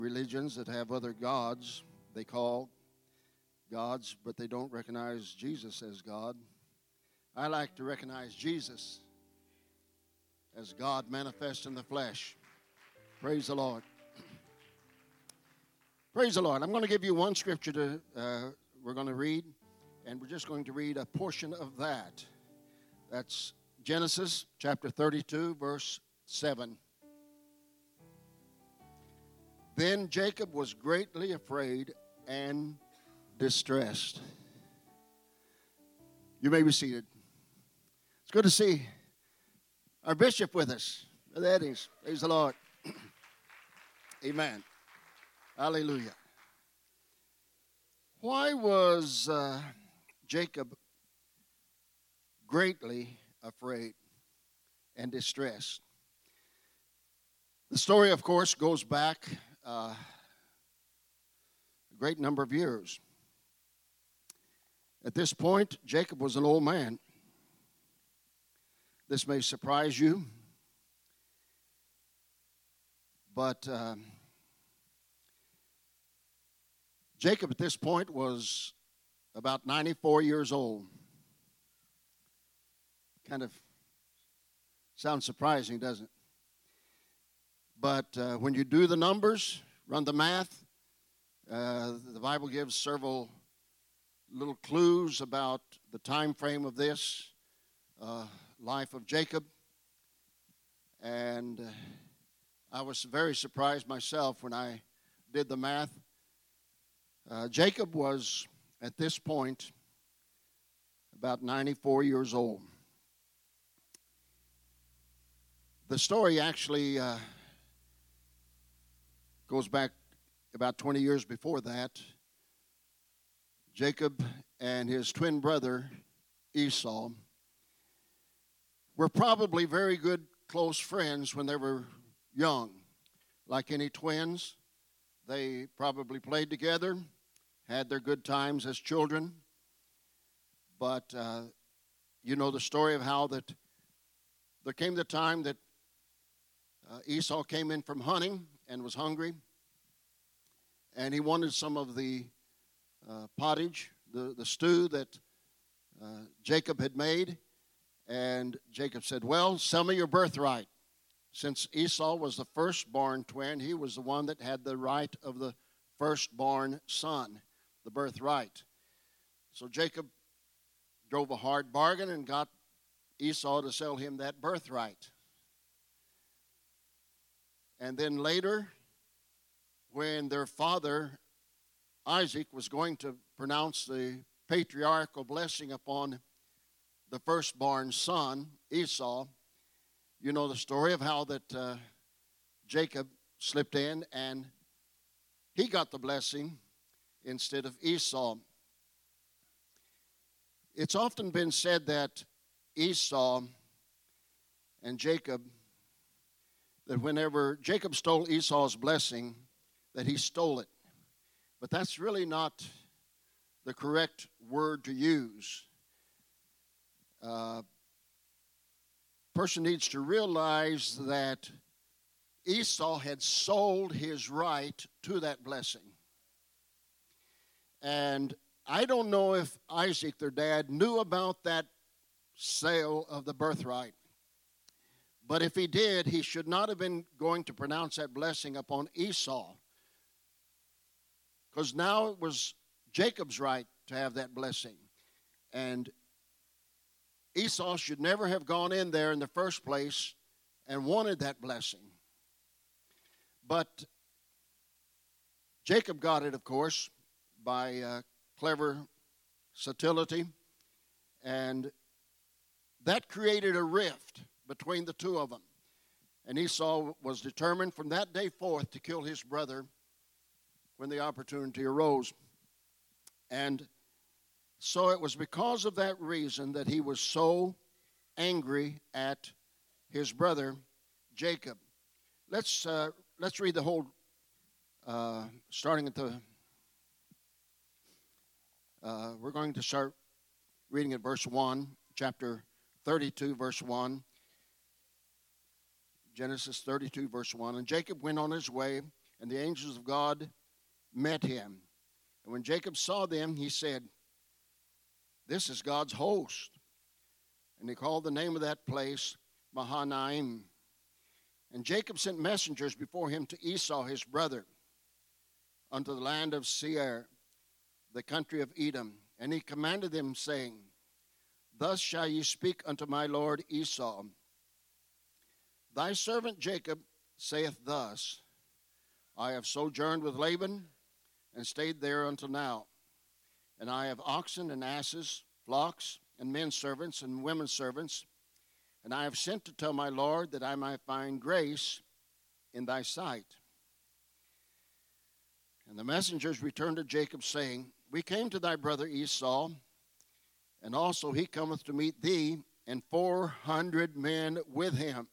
Religions that have other gods, they call gods, but they don't recognize Jesus as God. I like to recognize Jesus as God manifest in the flesh. Praise the Lord. Praise the Lord. I'm going to give you one scripture we're going to read, and we're just going to read a portion of that. That's Genesis chapter 32, verse 7. Then Jacob was greatly afraid and distressed. You may be seated. It's good to see our bishop with us. That is. Praise the Lord. Amen. Hallelujah. Why was Jacob greatly afraid and distressed? The story, of course, goes back a great number of years. At this point, Jacob was an old man. This may surprise you, but Jacob at this point was about 94 years old. Kind of sounds surprising, doesn't it? But when you do the numbers, run the math, the Bible gives several little clues about the time frame of this life of Jacob. And I was very surprised myself when I did the math. Jacob was, at this point, about 94 years old. The story actually goes back about 20 years before that. Jacob and his twin brother Esau were probably very good close friends when they were young. Like any twins, they probably played together, had their good times as children. But you know the story of how that there came the time that Esau came in from hunting and was hungry, and he wanted some of the pottage, the stew that Jacob had made. And Jacob said, well, sell me your birthright. Since Esau was the firstborn twin, he was the one that had the right of the firstborn son, the birthright. So Jacob drove a hard bargain and got Esau to sell him that birthright. And then later, when their father, Isaac, was going to pronounce the patriarchal blessing upon the firstborn son, Esau, you know the story of how that Jacob slipped in and he got the blessing instead of Esau. It's often been said that Esau and Jacob, that whenever Jacob stole Esau's blessing, that he stole it. But that's really not the correct word to use. Person needs to realize that Esau had sold his right to that blessing. And I don't know if Isaac, their dad, knew about that sale of the birthright. But if he did, he should not have been going to pronounce that blessing upon Esau. Because now it was Jacob's right to have that blessing. And Esau should never have gone in there in the first place and wanted that blessing. But Jacob got it, of course, by clever subtlety. And that created a rift between the two of them. And Esau was determined from that day forth to kill his brother when the opportunity arose. And so it was because of that reason that he was so angry at his brother Jacob. Let's read the whole, starting at the, we're going to start reading at verse 1, chapter 32, verse 1. Genesis 32, verse 1. And Jacob went on his way and the angels of God met him. And when Jacob saw them, he said, "This is God's host." And he called the name of that place Mahanaim. And Jacob sent messengers before him to Esau his brother, unto the land of Seir, the country of Edom. And he commanded them, saying, Thus shall ye speak unto my lord Esau. Thy servant Jacob saith thus, I have sojourned with Laban, and stayed there until now. And I have oxen and asses, flocks, and men servants, and women servants. And I have sent to tell my Lord that I might find grace in thy sight. And the messengers returned to Jacob, saying, We came to thy brother Esau, and also he cometh to meet thee, and 400 men with him.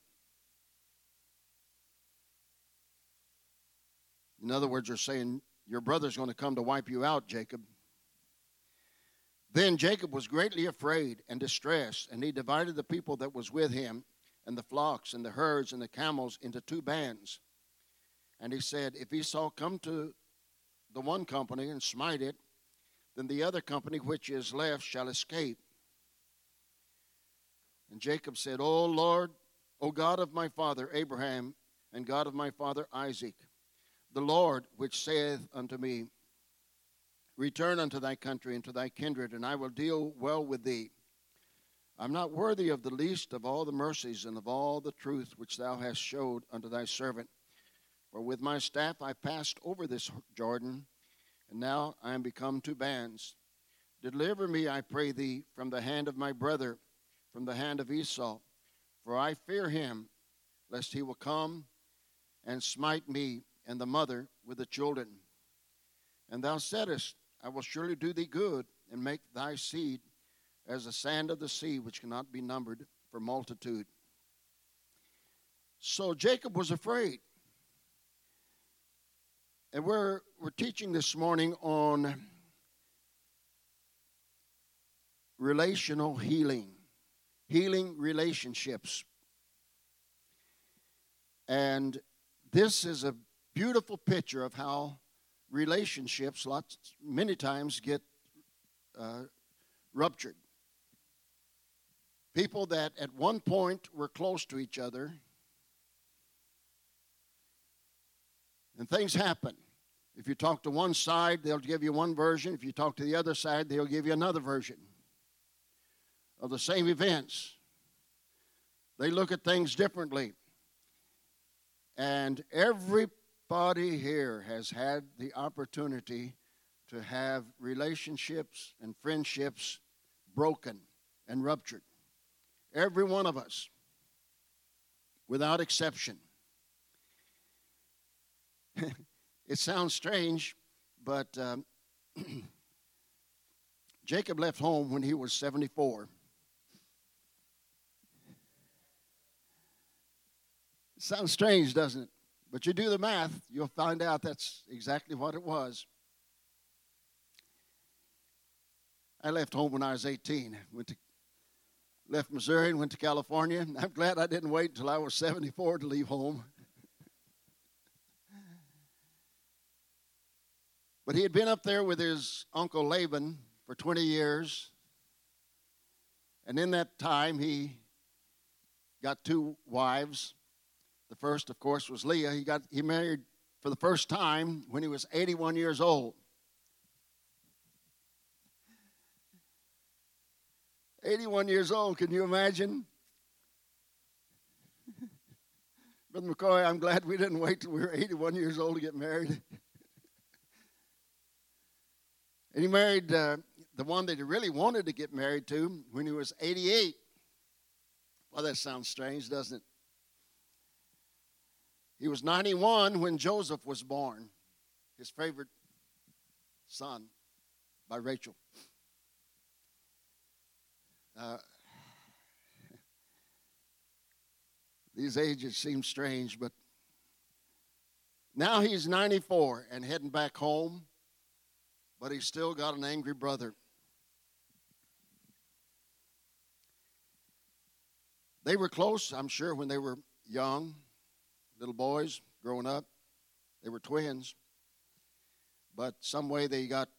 In other words, they're saying, your brother's going to come to wipe you out, Jacob. Then Jacob was greatly afraid and distressed, and he divided the people that was with him, and the flocks, and the herds, and the camels into 2 bands. And he said, If Esau come to the one company and smite it, then the other company which is left shall escape. And Jacob said, O Lord, O God of my father Abraham, and God of my father Isaac, the Lord which saith unto me, Return unto thy country and to thy kindred, and I will deal well with thee. I'm not worthy of the least of all the mercies and of all the truth which thou hast showed unto thy servant. For with my staff I passed over this Jordan, and now I am become 2 bands. Deliver me, I pray thee, from the hand of my brother, from the hand of Esau. For I fear him, lest he will come and smite me and the mother with the children. And thou saidest, I will surely do thee good, and make thy seed as the sand of the sea, which cannot be numbered for multitude. So Jacob was afraid. And we're teaching this morning on relational healing, healing relationships. And this is a beautiful picture of how relationships many times get ruptured. People that at one point were close to each other, and things happen. If you talk to one side, they'll give you one version. If you talk to the other side, they'll give you another version of the same events. They look at things differently. And everybody here has had the opportunity to have relationships and friendships broken and ruptured. Every one of us, without exception. It sounds strange, but Jacob left home when he was 74. It sounds strange, doesn't it? But you do the math, you'll find out that's exactly what it was. I left home when I was 18. Left Missouri and went to California. I'm glad I didn't wait until I was 74 to leave home. But he had been up there with his uncle Laban for 20 years. And in that time, he got 2 wives. The first, of course, was Leah. He married for the first time when he was 81 years old. 81 years old, can you imagine? Brother McCoy, I'm glad we didn't wait till we were 81 years old to get married. And he married the one that he really wanted to get married to when he was 88. Well, that sounds strange, doesn't it? He was 91 when Joseph was born, his favorite son by Rachel. These ages seem strange, but now he's 94 and heading back home, but he's still got an angry brother. They were close, I'm sure, when they were young, little boys growing up. They were twins. But some way they got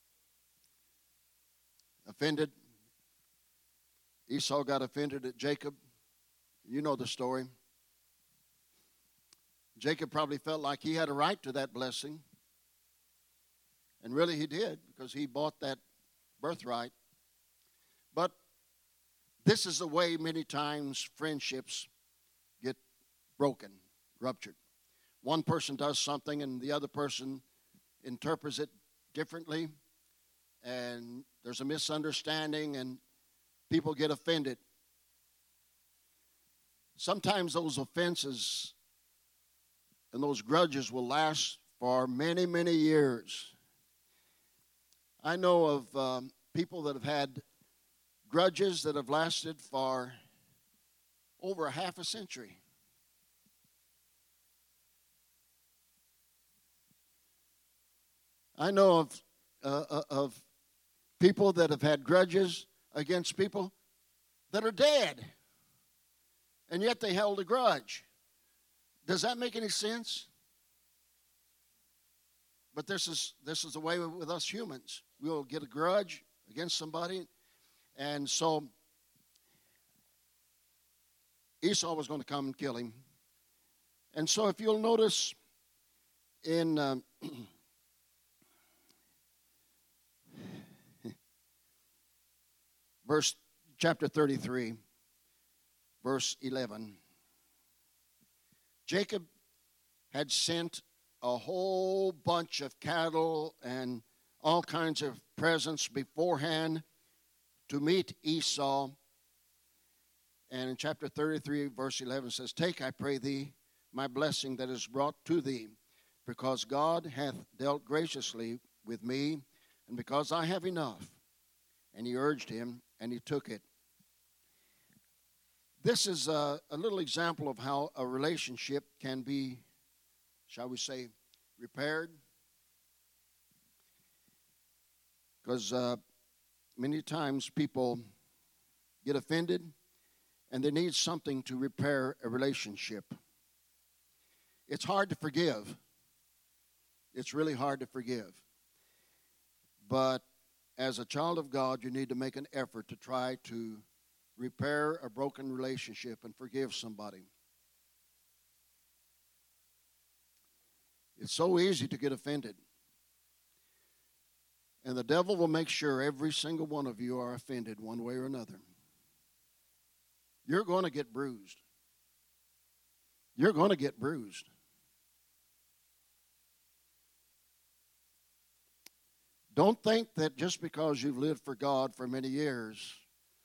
offended. Esau got offended at Jacob. You know the story. Jacob probably felt like he had a right to that blessing. And really he did, because he bought that birthright. But this is the way many times friendships get broken, ruptured. One person does something and the other person interprets it differently, and there's a misunderstanding and people get offended. Sometimes those offenses and those grudges will last for many, many years. I know of people that have had grudges that have lasted for over a half a century. I know of people that have had grudges against people that are dead, and yet they held a grudge. Does that make any sense? But this is the way with us humans. We'll get a grudge against somebody, and so Esau was going to come and kill him. And so if you'll notice in chapter 33, verse 11, Jacob had sent a whole bunch of cattle and all kinds of presents beforehand to meet Esau. And in chapter 33, verse 11 says, "Take, I pray thee, my blessing that is brought to thee, because God hath dealt graciously with me, and because I have enough." And he urged him, and he took it. This is a little example of how a relationship can be, shall we say, repaired. Because many times people get offended and they need something to repair a relationship. It's hard to forgive. It's really hard to forgive. But as a child of God, you need to make an effort to try to repair a broken relationship and forgive somebody. It's so easy to get offended. And the devil will make sure every single one of you are offended one way or another. You're going to get bruised. You're going to get bruised. Don't think that just because you've lived for God for many years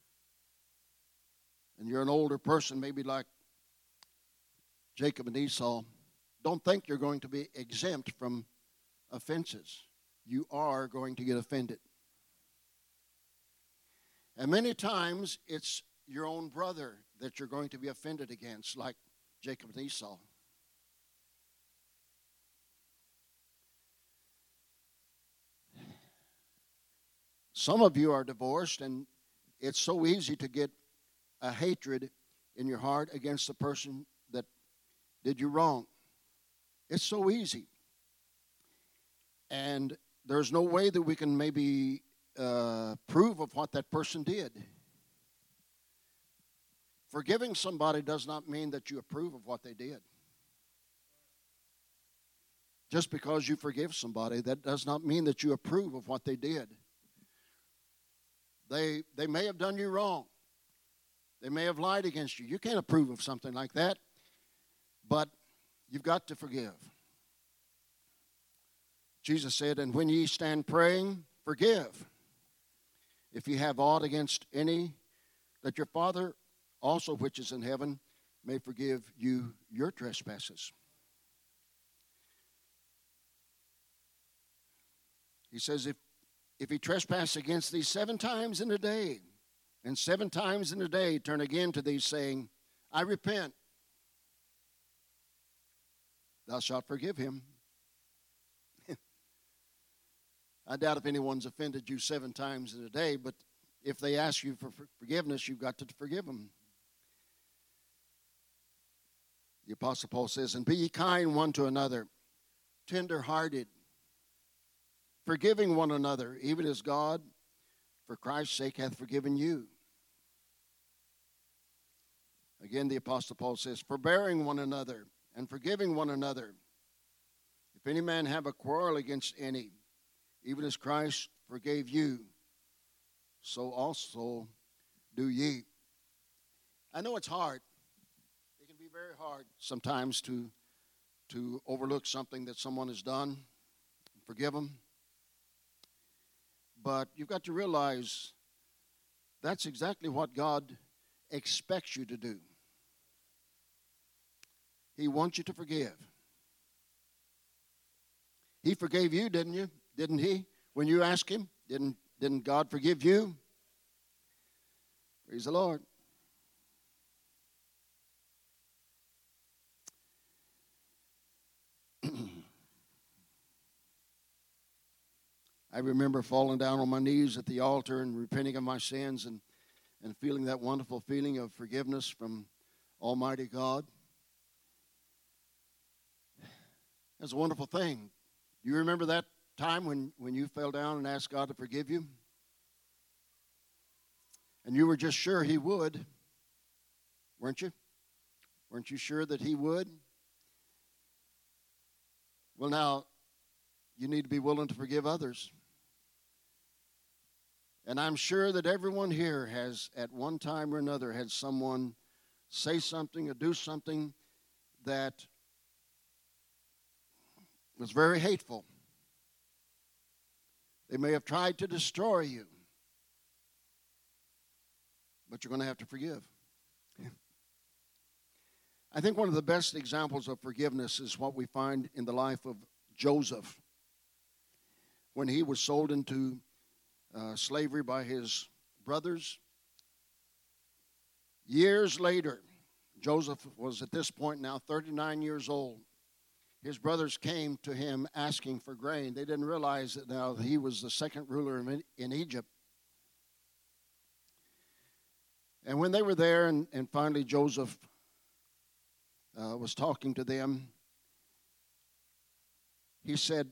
and you're an older person, maybe like Jacob and Esau, don't think you're going to be exempt from offenses. You are going to get offended. And many times it's your own brother that you're going to be offended against, like Jacob and Esau. Some of you are divorced, and it's so easy to get a hatred in your heart against the person that did you wrong. It's so easy. And there's no way that we can maybe prove of what that person did. Forgiving somebody does not mean that you approve of what they did. Just because you forgive somebody, that does not mean that you approve of what they did. They may have done you wrong. They may have lied against you. You can't approve of something like that. But you've got to forgive. Jesus said, "And when ye stand praying, forgive. If ye have aught against any, that your Father also which is in heaven may forgive you your trespasses." He says, if he trespass against thee 7 times in a day, and 7 times in a day turn again to thee, saying, I repent, thou shalt forgive him. I doubt if anyone's offended you 7 times in a day, but if they ask you for forgiveness, you've got to forgive them. The Apostle Paul says, "And be ye kind one to another, tender-hearted, forgiving one another, even as God, for Christ's sake, hath forgiven you. Again, the Apostle Paul says, forbearing one another and forgiving one another. If any man have a quarrel against any, even as Christ forgave you, so also do ye. I know it's hard. It can be very hard sometimes to overlook something that someone has done, forgive them. But you've got to realize that's exactly what God expects you to do. He wants you to forgive. He forgave you, didn't you? Didn't he? When you asked him, didn't God forgive you? Praise the Lord. I remember falling down on my knees at the altar and repenting of my sins and feeling that wonderful feeling of forgiveness from Almighty God. That's a wonderful thing. Do you remember that time when you fell down and asked God to forgive you? And you were just sure he would, weren't you? Weren't you sure that he would? Well, now, you need to be willing to forgive others. And I'm sure that everyone here has, at one time or another, had someone say something or do something that was very hateful. They may have tried to destroy you, but you're going to have to forgive. I think one of the best examples of forgiveness is what we find in the life of Joseph when he was sold into slavery by his brothers. Years later, Joseph was at this point now 39 years old. His brothers came to him asking for grain. They didn't realize that now he was the second ruler in Egypt. And when they were there and finally Joseph was talking to them, he said,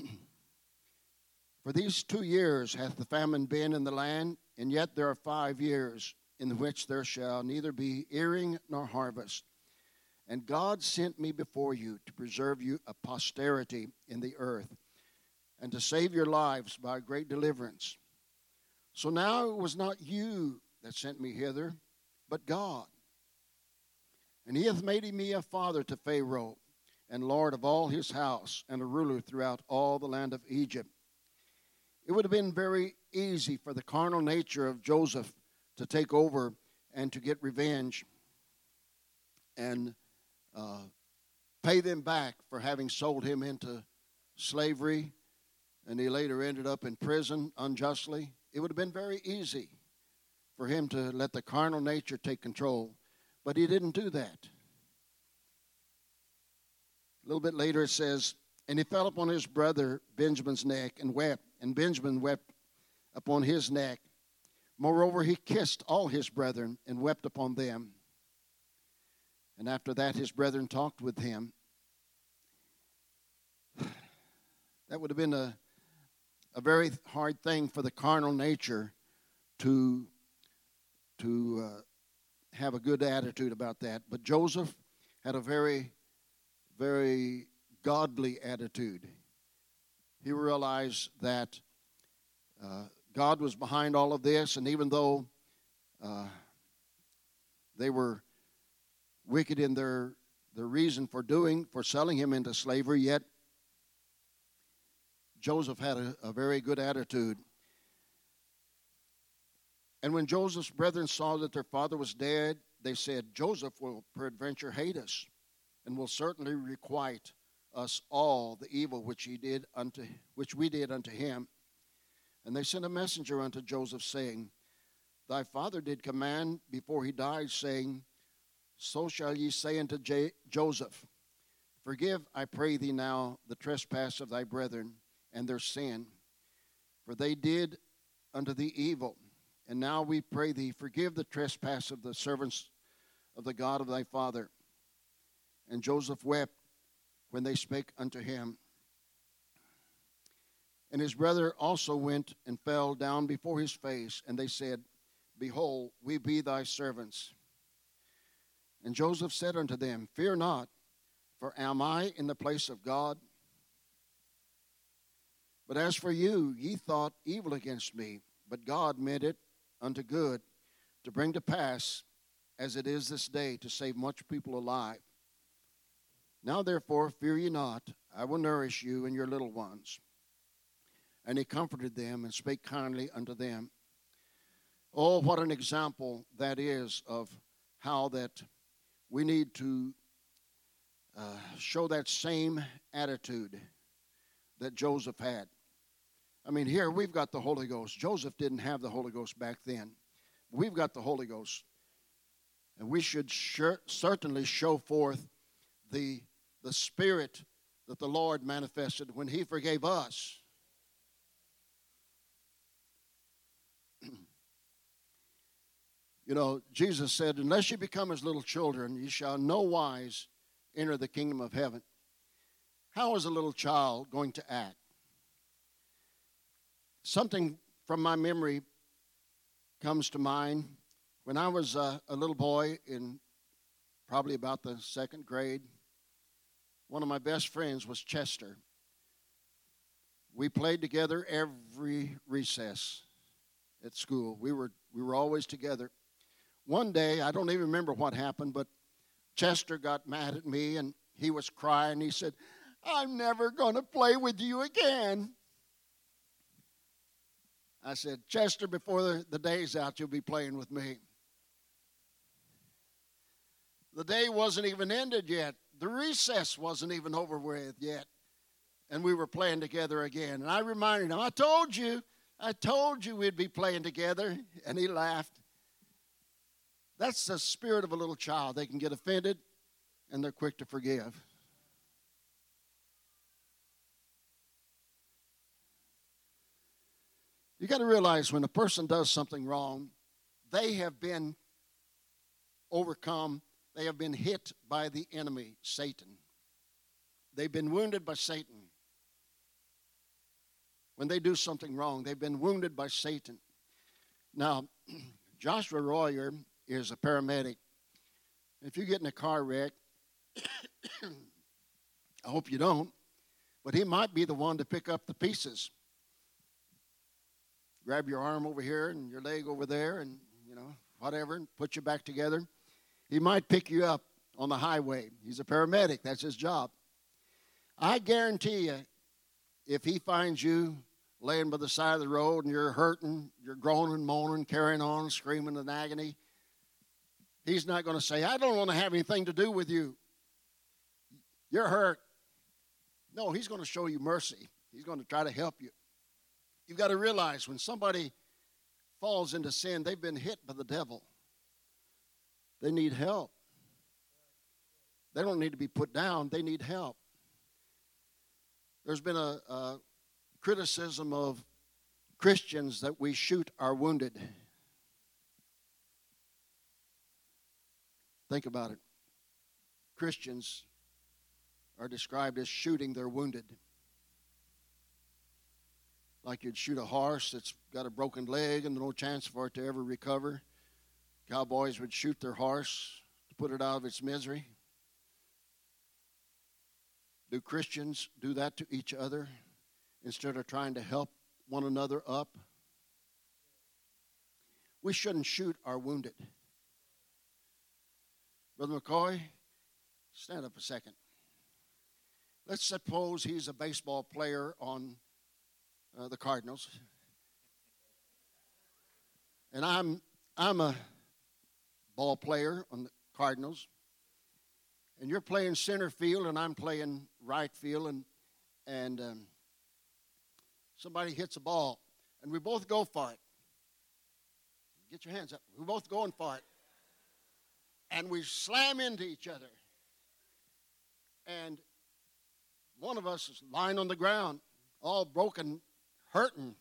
for these 2 years hath the famine been in the land, and yet there are 5 years in which there shall neither be earing nor harvest. And God sent me before you to preserve you a posterity in the earth, and to save your lives by great deliverance. So now it was not you that sent me hither, but God. And he hath made me a father to Pharaoh, and lord of all his house, and a ruler throughout all the land of Egypt. It would have been very easy for the carnal nature of Joseph to take over and to get revenge and pay them back for having sold him into slavery, and he later ended up in prison unjustly. It would have been very easy for him to let the carnal nature take control, but he didn't do that. A little bit later it says, and he fell upon his brother Benjamin's neck and wept, and Benjamin wept upon his neck. Moreover, he kissed all his brethren and wept upon them. And after that, his brethren talked with him. That would have been a very hard thing for the carnal nature to have a good attitude about that. But Joseph had a very, very godly attitude. He realized that God was behind all of this, and even though they were wicked in their reason for selling him into slavery, yet Joseph had a very good attitude. And when Joseph's brethren saw that their father was dead, they said, Joseph will peradventure hate us, and will certainly requite us all the evil which we did unto him. And they sent a messenger unto Joseph, saying, Thy father did command before he died, saying, So shall ye say unto Joseph, Forgive, I pray thee now, the trespass of thy brethren and their sin, for they did unto thee evil. And now we pray thee, forgive the trespass of the servants of the God of thy father. And Joseph wept when they spake unto him. And his brother also went and fell down before his face, and they said, Behold, we be thy servants. And Joseph said unto them, Fear not, for am I in the place of God? But as for you, ye thought evil against me, but God meant it unto good, to bring to pass, as it is this day, to save much people alive. Now therefore fear ye not, I will nourish you and your little ones. And he comforted them and spake kindly unto them. Oh, what an example that is of how that we need to show that same attitude that Joseph had. I mean, here we've got the Holy Ghost. Joseph didn't have the Holy Ghost back then. We've got the Holy Ghost. And we should certainly show forth the Spirit that the Lord manifested when he forgave us. You know, Jesus said, unless you become as little children, you shall no wise enter the kingdom of heaven. How is a little child going to act? Something from my memory comes to mind. When I was a little boy in probably about the second grade, one of my best friends was Chester. We played together every recess at school. We were always together. One day, I don't even remember what happened, but Chester got mad at me, and he was crying. He said, I'm never going to play with you again. I said, Chester, before the day's out, you'll be playing with me. The day wasn't even ended yet. The recess wasn't even over with yet. And we were playing together again. And I reminded him, I told you we'd be playing together. And he laughed. That's the spirit of a little child. They can get offended, and they're quick to forgive. You got to realize when a person does something wrong, they have been overcome. They have been hit by the enemy, Satan. They've been wounded by Satan. When they do something wrong, they've been wounded by Satan. Now, Joshua Royer is a paramedic. If you get in a car wreck, I hope you don't, but he might be the one to pick up the pieces. Grab your arm over here and your leg over there and, whatever, and put you back together. He might pick you up on the highway. He's a paramedic. That's his job. I guarantee you, if he finds you laying by the side of the road and you're hurting, you're groaning, moaning, carrying on, screaming in agony, he's not going to say, I don't want to have anything to do with you. You're hurt. No, he's going to show you mercy. He's going to try to help you. You've got to realize when somebody falls into sin, they've been hit by the devil. They need help. They don't need to be put down. They need help. There's been a criticism of Christians that we shoot our wounded. Think about it. Christians are described as shooting their wounded. Like you'd shoot a horse that's got a broken leg and no chance for it to ever recover. Cowboys would shoot their horse to put it out of its misery. Do Christians do that to each other instead of trying to help one another up? We shouldn't shoot our wounded. Brother McCoy, stand up a second. Let's suppose he's a baseball player on the Cardinals. And I'm a ball player on the Cardinals. And you're playing center field and I'm playing right field, and somebody hits a ball and we both go for it. Get your hands up. We're both going for it. And we slam into each other. And one of us is lying on the ground, all broken, hurting.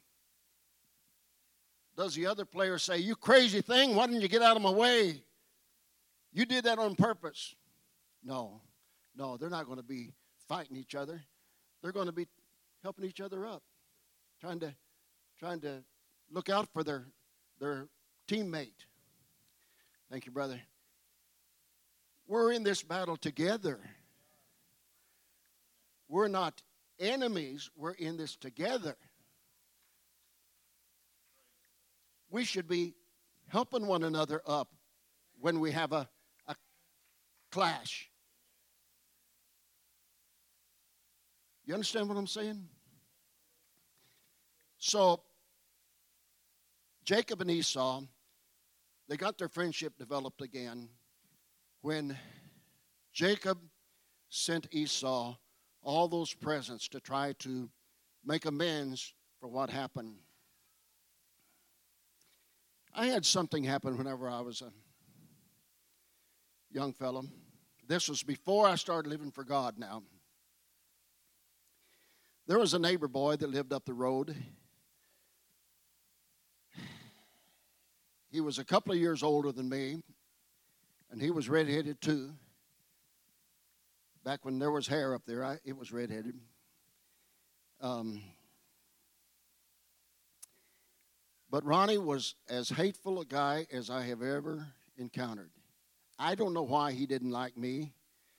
Does the other player say, you crazy thing, why didn't you get out of my way? You did that on purpose. No, they're not going to be fighting each other. They're going to be helping each other up. trying to look out for their teammate. Thank you, brother. We're in this battle together. We're not enemies. We're in this together. We should be helping one another up when we have a clash. You understand what I'm saying? So, Jacob and Esau, they got their friendship developed again when Jacob sent Esau all those presents to try to make amends for what happened. I had something happen whenever I was a young fellow. This was before I started living for God now. There was a neighbor boy that lived up the road. He was a couple of years older than me, and he was redheaded too. Back when there was hair up there, it was redheaded. But Ronnie was as hateful a guy as I have ever encountered. I don't know why he didn't like me,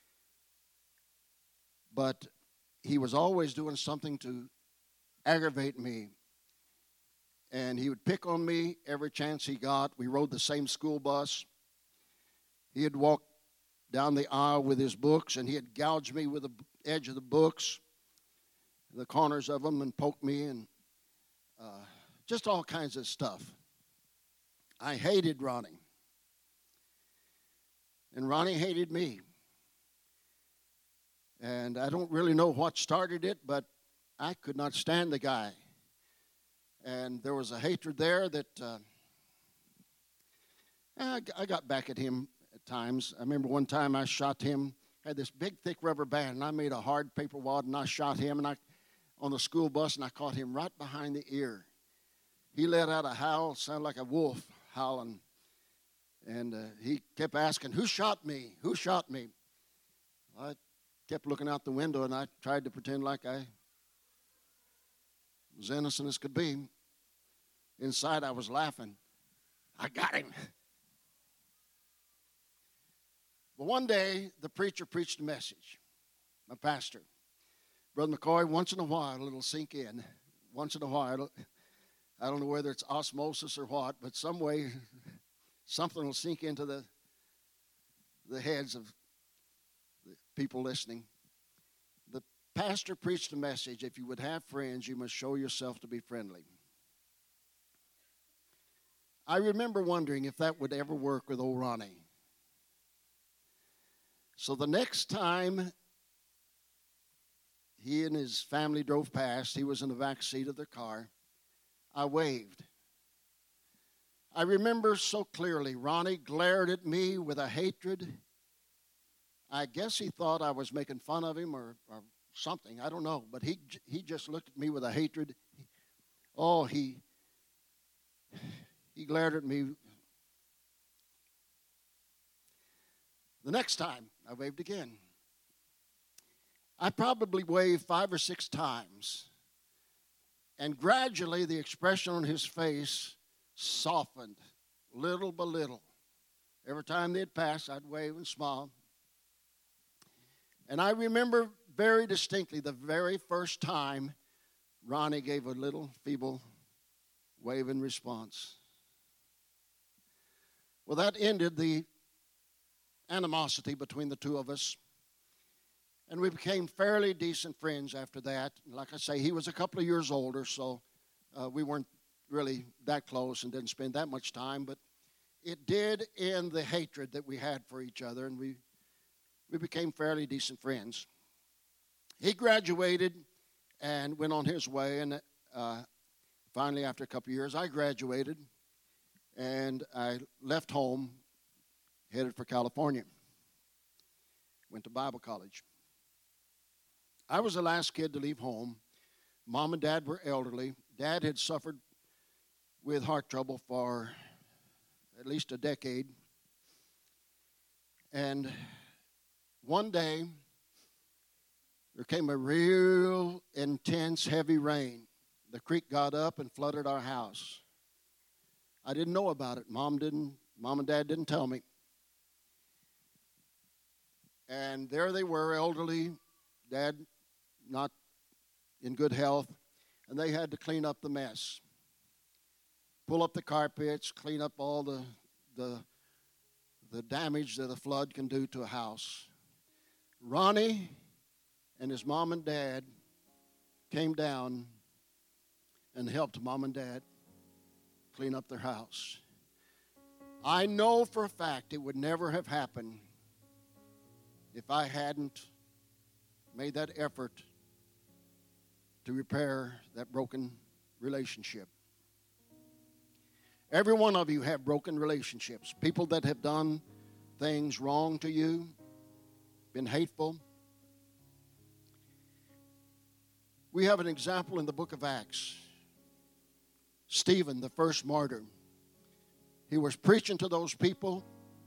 but he was always doing something to aggravate me. And he would pick on me every chance he got. We rode the same school bus. He'd walk down the aisle with his books, and he'd gouge me with the edge of the books, the corners of them, and poke me, and just all kinds of stuff. I hated Ronnie. And Ronnie hated me. And I don't really know what started it, but I could not stand the guy. And there was a hatred there that I got back at him at times. I remember one time I shot him, had this big, thick rubber band, and I made a hard paper wad, and I shot him on the school bus, and I caught him right behind the ear. He let out a howl, sounded like a wolf howling, and he kept asking, "Who shot me? Who shot me?" I kept looking out the window, and I tried to pretend like I was innocent as could be. Inside, I was laughing. I got him. But one day, the preacher preached a message, my pastor. Brother McCoy, once in a while, it'll sink in. Once in a while, I don't know whether it's osmosis or what, but some way, something will sink into the heads of the people listening. The pastor preached a message, if you would have friends, you must show yourself to be friendly. I remember wondering if that would ever work with old Ronnie. So the next time he and his family drove past, he was in the back seat of their car, I waved. I remember so clearly, Ronnie glared at me with a hatred. I guess he thought I was making fun of him or something. I don't know. But he just looked at me with a hatred. He glared at me. The next time, I waved again. I probably waved 5 or 6 times. And gradually, the expression on his face softened little by little. Every time they'd pass, I'd wave and smile. And I remember very distinctly the very first time Ronnie gave a little feeble wave in response. Well, that ended the animosity between the two of us. And we became fairly decent friends after that. Like I say, he was a couple of years older, so we weren't really that close and didn't spend that much time. But it did end the hatred that we had for each other, and we became fairly decent friends. He graduated and went on his way, and finally, after a couple of years, I graduated, and I left home, headed for California. Went to Bible college. I was the last kid to leave home. Mom and Dad were elderly. Dad had suffered with heart trouble for at least a decade. And one day, there came a real intense, heavy rain. the creek got up and flooded our house. I didn't know about it. Mom and Dad didn't tell me. And there they were, elderly, Dad not in good health, and they had to clean up the mess. Pull up the carpets, clean up all the damage that a flood can do to a house. Ronnie and his mom and dad came down and helped Mom and Dad clean up their house. I know for a fact it would never have happened if I hadn't made that effort to repair that broken relationship. Every one of you have broken relationships. People that have done things wrong to you, been hateful. We have an example in the book of Acts. Stephen, the first martyr. He was preaching to those people.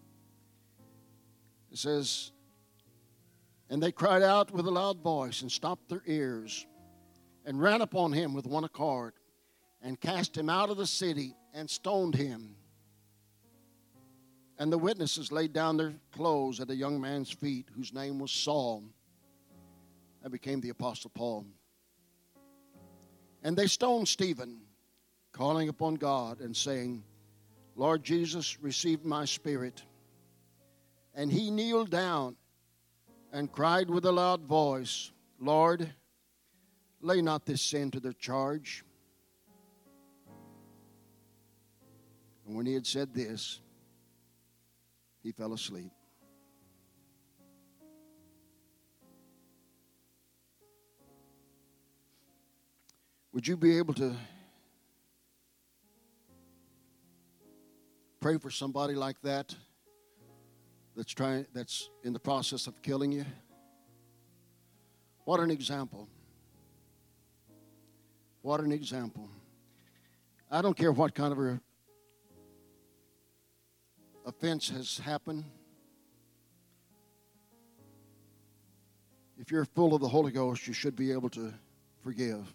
It says, and they cried out with a loud voice and stopped their ears and ran upon him with one accord and cast him out of the city and stoned him. And the witnesses laid down their clothes at a young man's feet whose name was Saul. That became the Apostle Paul. And they stoned Stephen, calling upon God and saying, Lord Jesus, receive my spirit. And he kneeled down and cried with a loud voice, Lord, lay not this sin to their charge. And when he had said this, he fell asleep. Would you be able to pray for somebody like that that's in the process of killing you? What an example. What an example. I don't care what kind of a offense has happened. If you're full of the Holy Ghost, you should be able to forgive.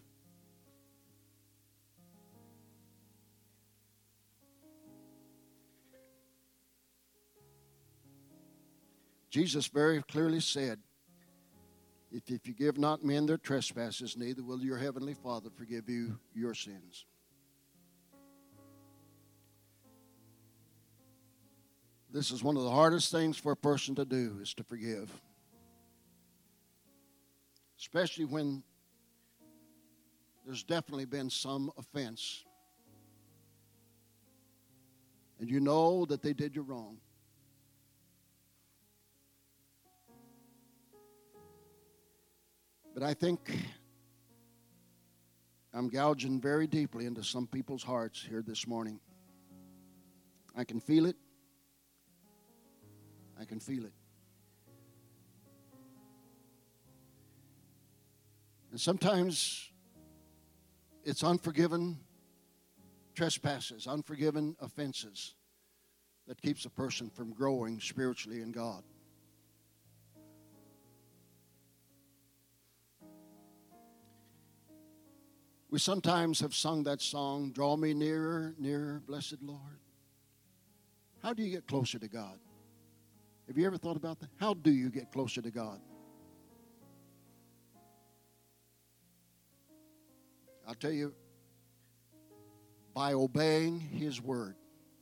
Jesus very clearly said, if you forgive not men their trespasses, neither will your heavenly Father forgive you your sins. This is one of the hardest things for a person to do, is to forgive. Especially when there's definitely been some offense. And you know that they did you wrong. But I think I'm gouging very deeply into some people's hearts here this morning. I can feel it. I can feel it. And sometimes it's unforgiven trespasses, unforgiven offenses that keeps a person from growing spiritually in God. We sometimes have sung that song, Draw Me Nearer, Nearer, Blessed Lord. How do you get closer to God? Have you ever thought about that? How do you get closer to God? I'll tell you, by obeying His Word.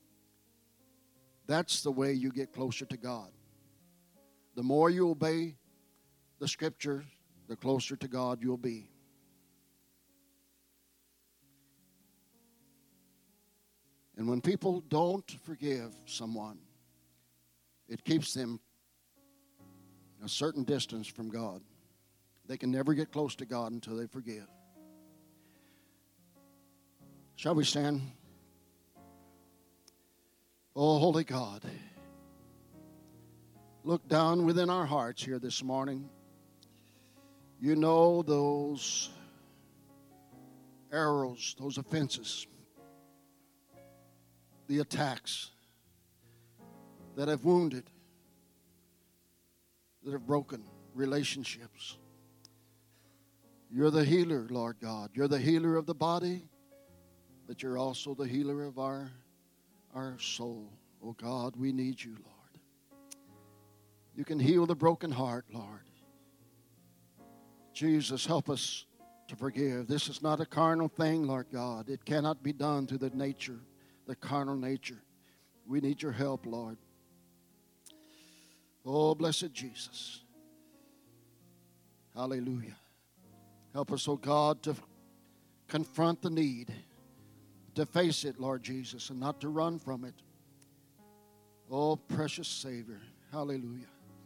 That's the way you get closer to God. The more you obey the Scripture, the closer to God you'll be. And when people don't forgive someone, it keeps them a certain distance from God. They can never get close to God until they forgive. Shall we stand? Oh, holy God, look down within our hearts here this morning. You know those arrows, those offenses, the attacks that have wounded, that have broken relationships. You're the healer, Lord God. You're the healer of the body, but you're also the healer of our soul. Oh God, we need you, Lord. You can heal the broken heart, Lord. Jesus, help us to forgive. This is not a carnal thing, Lord God. It cannot be done through the carnal nature. We need your help, Lord. Oh, blessed Jesus. Hallelujah. Help us, oh God, to confront the need, to face it, Lord Jesus, and not to run from it. Oh, precious Savior. Hallelujah.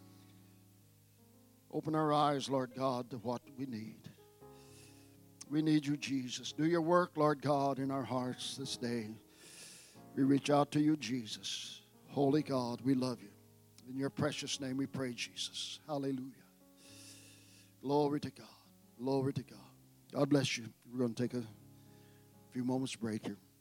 Open our eyes, Lord God, to what we need. We need you, Jesus. Do your work, Lord God, in our hearts this day. We reach out to you, Jesus. Holy God, we love you. In your precious name we pray, Jesus. Hallelujah. Glory to God. Glory to God. God bless you. We're going to take a few moments break here.